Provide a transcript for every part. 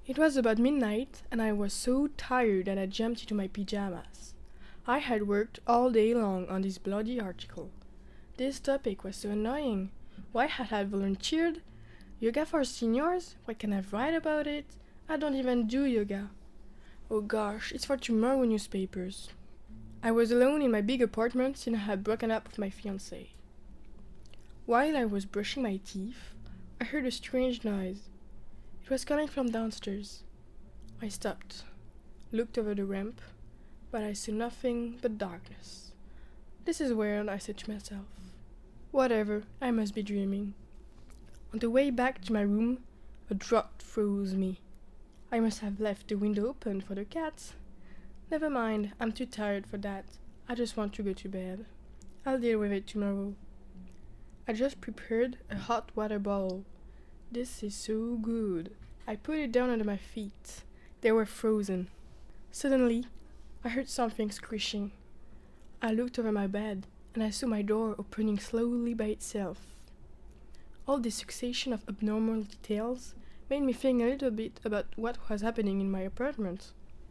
It was about midnight, and I was so tired that I jumped into my pajamas. I had worked all day long on this bloody article. This topic was so annoying. Why had I volunteered? Yoga for seniors? What can I write about it? I don't even do yoga. Oh gosh, it's for tomorrow newspapers. I was alone in my big apartment since I had broken up with my fiancé. While I was brushing my teeth, I heard a strange noise. It was coming from downstairs. I stopped, looked over the ramp, but I saw nothing but darkness. This is weird, I said to myself. Whatever, I must be dreaming. On the way back to my room, a draught froze me. I must have left the window open for the cats. Never mind, I'm too tired for that. I just want to go to bed. I'll deal with it tomorrow. I just prepared a hot water bottle. This is so good. I put it down under my feet. They were frozen. Suddenly, I heard something squishing. I looked over my bed, and I saw my door opening slowly by itself. All this succession of abnormal details made me think a little bit about what was happening in my apartment.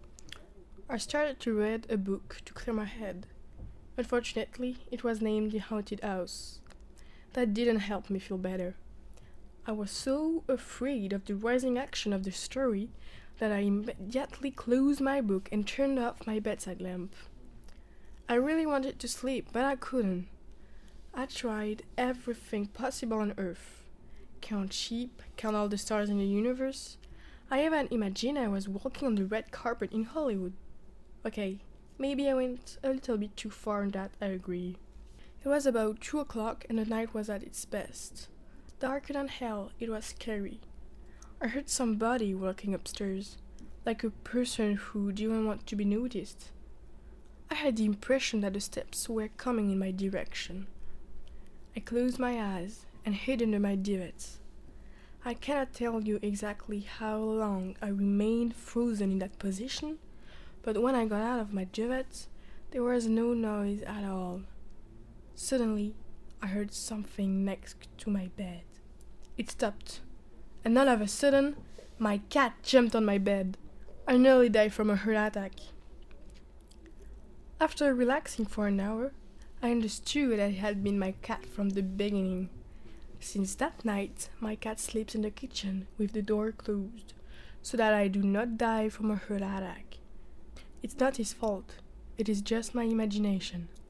I started to read a book to clear my head. Unfortunately, it was named The Haunted House. That didn't help me feel better. I was so afraid of the rising action of the story that I immediately closed my book and turned off my bedside lamp. I really wanted to sleep, but I couldn't. I tried everything possible on Earth. Count sheep, count all the stars in the universe. I even imagined I was walking on the red carpet in Hollywood. Okay, maybe I went a little bit too far on that, I agree. It was about 2 o'clock and the night was at its best. Darker than hell, it was scary. I heard somebody walking upstairs, like a person who didn't want to be noticed. I had the impression that the steps were coming in my direction. I closed my eyes and hid under my duvets. I cannot tell you exactly how long I remained frozen in that position, but when I got out of my duvets, there was no noise at all. Suddenly, I heard something next to my bed. It stopped, and all of a sudden, my cat jumped on my bed. I nearly died from a heart attack. After relaxing for an hour, I understood that it had been my cat from the beginning. Since that night, my cat sleeps in the kitchen with the door closed, so that I do not die from a heart attack. It's not his fault. It is just my imagination.